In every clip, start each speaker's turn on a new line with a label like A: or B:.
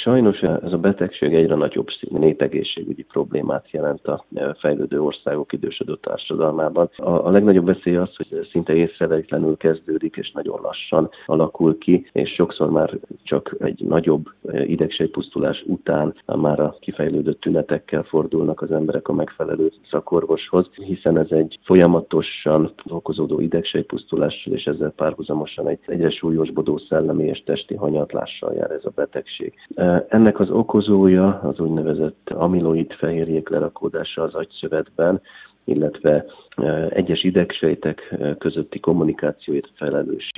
A: Sajnos ez a betegség egyre nagyobb népegészségügyi problémát jelent a fejlődő országok idősödő társadalmában. A legnagyobb veszély az, hogy szinte észrevétlenül kezdődik, és nagyon lassan alakul ki, és sokszor már csak egy nagyobb idegsejtpusztulás után már a kifejlődött tünetekkel fordulnak az emberek a megfelelő szakorvoshoz, hiszen ez egy folyamatosan okozódó idegsejtpusztulással, és ezzel párhuzamosan egy egyre súlyosbodó szellemi és testi hanyatlással jár ez a betegség. Ennek az okozója az úgynevezett amiloid fehérjék lerakódása az agyszövetben, illetve egyes idegsejtek közötti kommunikációért felelős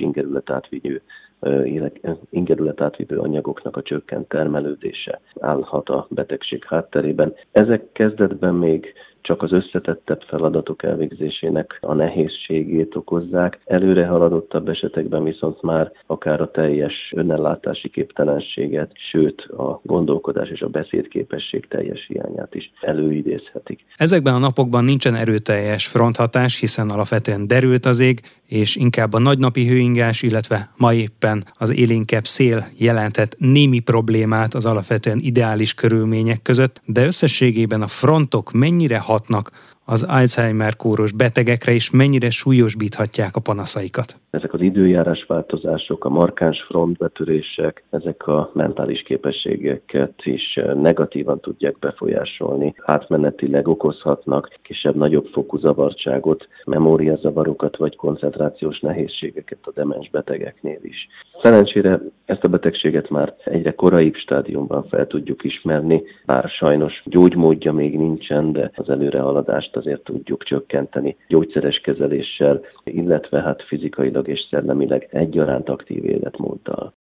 A: ingerület-átvivő anyagoknak a csökkent termelődése állhat a betegség hátterében. Ezek kezdetben még csak az összetettebb feladatok elvégzésének a nehézségét okozzák. Előre haladottabb esetekben viszont már akár a teljes önellátási képtelenséget, sőt a gondolkodás és a beszédképesség teljes hiányát is előidézhetik.
B: Ezekben a napokban nincsen erőteljes fronthatás, hiszen alapvetően derült az ég, és inkább a nagynapi hőingás, illetve ma éppen az élénkebb szél jelentett némi problémát az alapvetően ideális körülmények között, de összességében a frontok mennyire hatnak az Alzheimer-kóros betegekre, és mennyire súlyosbíthatják a panaszaikat?
A: Ezek az időjárás változások, a markáns frontbetörések, ezek a mentális képességeket is negatívan tudják befolyásolni. Átmenetileg okozhatnak kisebb-nagyobb fokú zavartságot, memóriazavarokat vagy koncentrációs nehézségeket a demens betegeknél is. Szerencsére ezt a betegséget már egyre koraibb stádiumban fel tudjuk ismerni, bár sajnos gyógymódja még nincsen, de az előrehaladást azért tudjuk csökkenteni gyógyszeres kezeléssel, illetve fizikailag és szellemileg egyaránt aktív életmóddal.